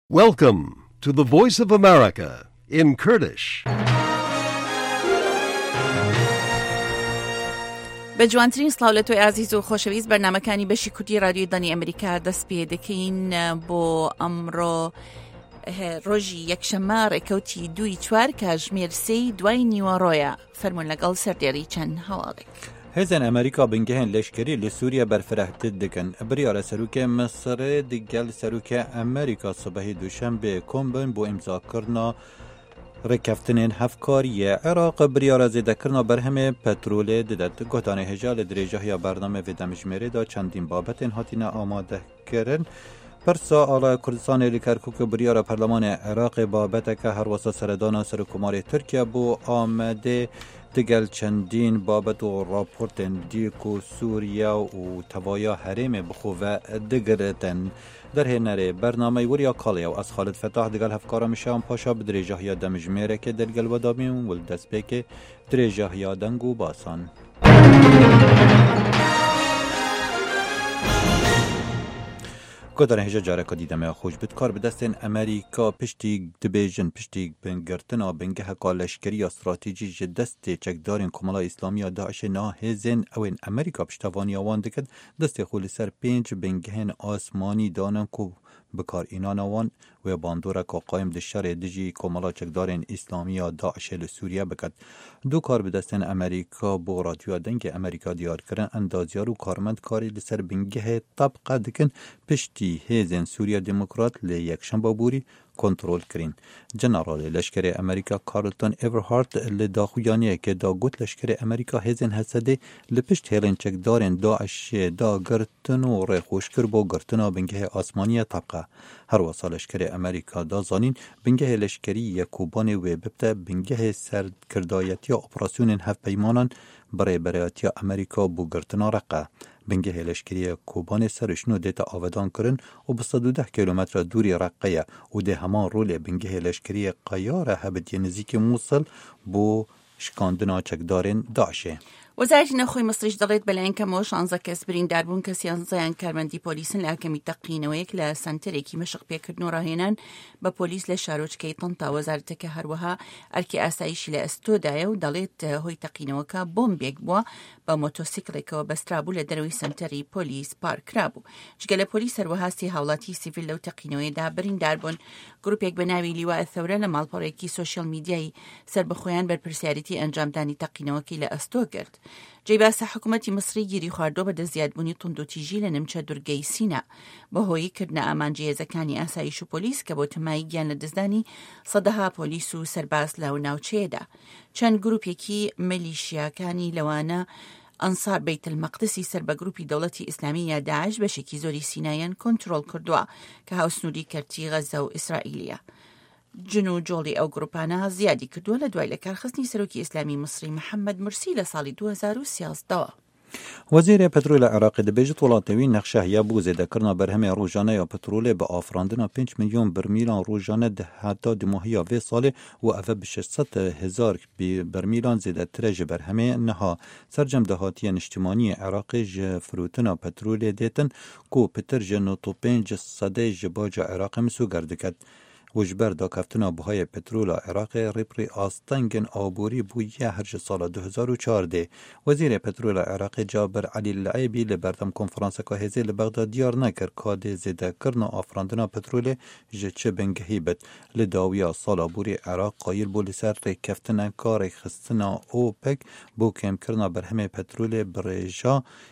Welcome to the Voice of America in Kurdish. بە جوانترین سڵاو لە تۆی ئازیز و خۆشەویست بەرنامەکانی بەشی کوردی رادیۆی دانی ئەمریکا دەست پێ دەکەین بۆ ئەمڕۆ ڕۆژی یەکشەممە ڕێکەوتی 2/4 کاتژمێر 3 دوای نیوەڕۆیە. فەرموون لەگەڵ سەردێڕی چەند هەواڵێک. هێزن ئەمریکا بنگهێن لەشکری لە سووریا بەرفرەهتت دکن. بریارە سەرۆکێ مەسر دگەل سەرۆکێ ئەمریکا سبەهی دووشەمبێ کۆمبن بۆ ئیمزاکردنا ڕێککەفتنên hevkariye Iraq biryara zêdekirina berhemê petrolê dided. Gohdanê hêja li dirêjahiya bername vê demjimêrê da çendîn babetên hatine amadekirin. Pirsa Alaya Kurdistanê li Kerkûkê biryara Perlemanê Iraqê babeteke herwasa seredana Serokkomarê Tirkiye bû Amedê digel çendîn babet û raportên dîk û Sûriya û tevaya herêmê bixwe ve digiritin. Derhênerê bernameyê weriya Kaliya û ez Xalid Fetah digel hevkara Mişan Paşa bi dirêjahiya demjimêrekê delgel wedamîn wil destpêkê dirêjahiya deng û basan. Godarên hêja careka dîdemeya xweş bi kar bi destên Amerîka piştî dibêjin piştî bingirtina bingeheka leşkeriya stratêjî ji destê çekdarên Komala İslamiya Daişê na hêzên ew ên Amerîka piştevaniya wan dikin destê xwe li ser 5 bingehên asmanî danin ku bikarînana wan wê bandoreka qayîm di şerê dijî Komala çekdarên İslamiya Daişê li Sûriye biket. Du kar bi destên Amerîka bû radyoya dengê Amerîka diyar kirin endaziyar û karmend karî li ser bingehê tebqe dikin piştî hêzên Sûriya Demokrat lê yekşemba borî kontrol kirin. Generalê leşkerê Amerîka Carlton Everhart li daxuyaniyekê da got leşkerê Amerîka hêzên Hesedê li pişt hêlên çekdarên Daişê da girtin û rêxweşkir bo girtina bingehê asmanî tebqe. Herwasa leşkerê Amerîka da zanîn bingehê leşkerî Yekûbanê wê bibte bingehê serkirdayetiya operasyonên hevpeymanan birêberiyetiya Amerîka bû girtina reqe. Bingehê leşkeriya Kobanê serişno dêta avedan kirin û bi 110 kilometre dûrî Reqqeyê û dê heman rolê bingehê leşkeriya Qeyara hebitiye nizîkî Mosul bû şikandina çekdarên Daişê. وەزارەتی نەخۆی مەسریش دەڵێت بەلایەن کەمەوە 16 کەس بریندار بوون کە 11 کارمەندی پۆلیسن لە ئاکەمی تەقینەوەیەک لە سنتەرێکی مەشق پێکردن و ڕاهێنان بە پۆلیس لە شارۆچکەی تەنتا. وەزارەتەکە هەروەها ئەرکی ئاسایشی لە ئەستۆدایە و دەڵێت هۆی تەقینەوەکە بۆمبێک بووە بە مۆتۆسیکڵێکەوە بەسترابوو لە دەروی سنتەری پۆلیس پارکرابوو. جگە لە پۆلیس هەروەها سێ هاوڵاتی سیڤیل لەو تەقینەوەیەدا بریندار بوون. گروپێک بە ناوی لیوا ئەثەورە لە ماڵپەڕێکی سۆشیال میدیای سربەخۆیان بەرپرسیارەتی ئەنجامدانی تەقینەوەکی لە ئەستۆ کرد. جێباسە حکوومەتی مصری گیری خواردۆ بە دەستزیادبوونی توندوتیژی لە نمچە دوورگەی سینا بەهۆی کردنە ئامانجی هێزەکانی ئاسایش و پۆلیس کە بۆ تەمای گیان لە دەستدانی سەدەها پۆلیس و سەرباز لەو ناوچەیەدا. چەند گروپێکی ملیشیاکانی لەوانە ئەنسار بەیت المەقدسی سەر بە گروپی دەوڵەتی ئیسلامی یا داعش بەشێکی زۆری سینایان کۆنتڕۆڵ کردووە کە هاوسنووری کەرتی غەزە و ئیسرائیلیە. جن و جۆڵی ئەو گروپانە زیادی کردووە لە دوای لە کارخستنی سەرۆکی ئیسلامی مصری محەممەد مرسی لە ساڵی 2013. وەزیرê Petrolê Iraqê dibêjit welatewî nexşehiya bû zêdekirina berhemê rojaneya petrolê bi afirandina 5 milyon bermîlan rojane di heta dîmahiya vê salê û ev bi 600,000 bermîlan zêdetir e ji berhemê niha. Sercem dahatiya niştimaniyê Iraqê ji firotina petrolê dêtin ku pitir ji 95 sedê ji baca Iraqê misûger diket. وجبر دا کفتنا بهای پترول عراق ریپری آستنگن آبوری بویه هر سال 2014. وزیر پترول عراق جابر علی العیبی لبردم کنفرانس که هزی لبغداد دیار نکر کاد زیده کرنا آفراندنا پترول جچه بنگهی بد لداویا سال آبوری عراق قایل بولی سر کفتنا کار خستنا اوپک بو کم کرنا برهمه پترول برژا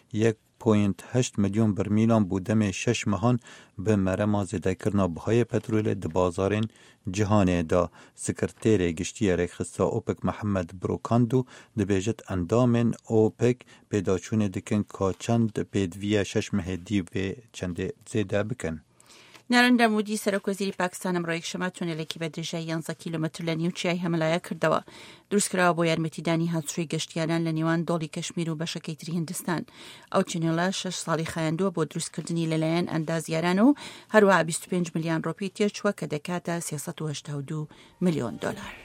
1.8 میلیون برمیلان بودم 6 ماهان به مرما زیده کرنا بهای پترول د بازارین جهانه دا. سکرتیر گشتی رخصتا اوپک محمد بروکاندو دبیجت اندامن اوپک پیداچون دکن که چند پیدویه 6 مهدی و چند زیده بکن. نارندا مودی سەرۆکوەزیری پاکستان ئەمڕۆ یەکشەممە تونێلێکی بە درێژایی 11 کیلۆمەتر لە نیوچیای هەمەلایە کردەوە. دروستکراوە بۆ یارمەتیدانی هاتوچۆی گەشتیاران لە نێوان دۆڵی کەشمیر و بەشەکەی تری هیندستان. ئەو تونێلە 6 ساڵی خایاندووە بۆ دروستکردنی لەلایەن ئەندازیاران و هەروەها 25 ملیۆن ڕۆپی تێچووە کە دەکاتە 382 ملیۆن دلار.